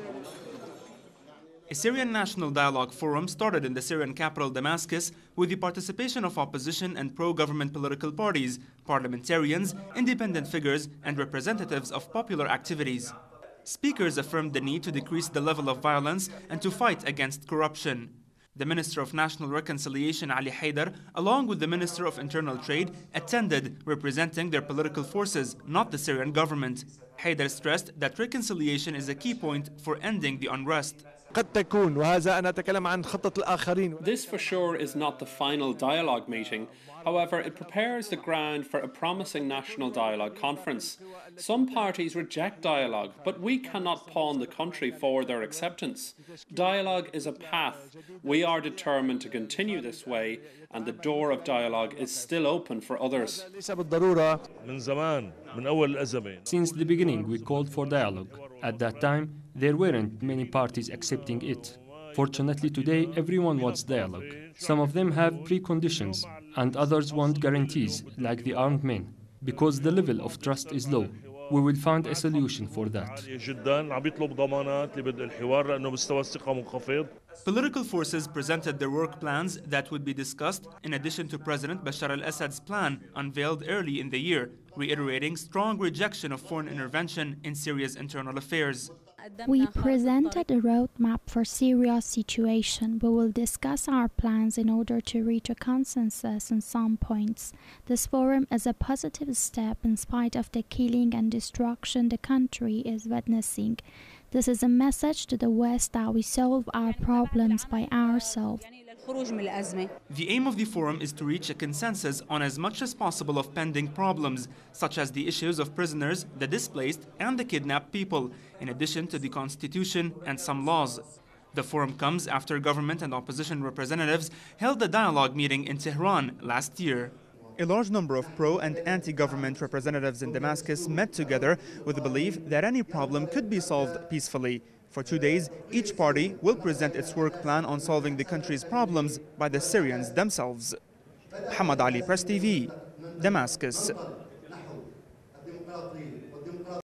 A Syrian National Dialogue Forum started in the Syrian capital Damascus with the participation of opposition and pro-government political parties, parliamentarians, independent figures, and representatives of popular activities. Speakers affirmed the need to decrease the level of violence and to fight against corruption. The Minister of National Reconciliation, Ali Haidar, along with the Minister of Internal Trade, attended, representing their political forces, not the Syrian government. Haidar stressed that reconciliation is a key point for ending the unrest. This for sure is not the final dialogue meeting. However, it prepares the ground for a promising national dialogue conference. Some parties reject dialogue, but we cannot pawn the country for their acceptance. Dialogue is a path. We are determined to continue this way, and the door of dialogue is still open for others. Since the beginning, we called for dialogue. At that time, there weren't many parties accepting it. Fortunately, today, everyone wants dialogue. Some of them have preconditions, and others want guarantees, like the armed men, because the level of trust is low. We will find a solution for that. Political forces presented their work plans that would be discussed in addition to President Bashar al-Assad's plan unveiled early in the year, reiterating strong rejection of foreign intervention in Syria's internal affairs. We presented a roadmap for Syria's situation. We will discuss our plans in order to reach a consensus on some points. This forum is a positive step in spite of the killing and destruction the country is witnessing. This is a message to the West that we solve our problems by ourselves. The aim of the forum is to reach a consensus on as much as possible of pending problems, such as the issues of prisoners, the displaced, and the kidnapped people, in addition to the constitution and some laws. The forum comes after government and opposition representatives held a dialogue meeting in Tehran last year. A large number of pro- and anti-government representatives in Damascus met together with the belief that any problem could be solved peacefully. For 2 days, each party will present its work plan on solving the country's problems by the Syrians themselves. Hamad Ali, Press TV, Damascus.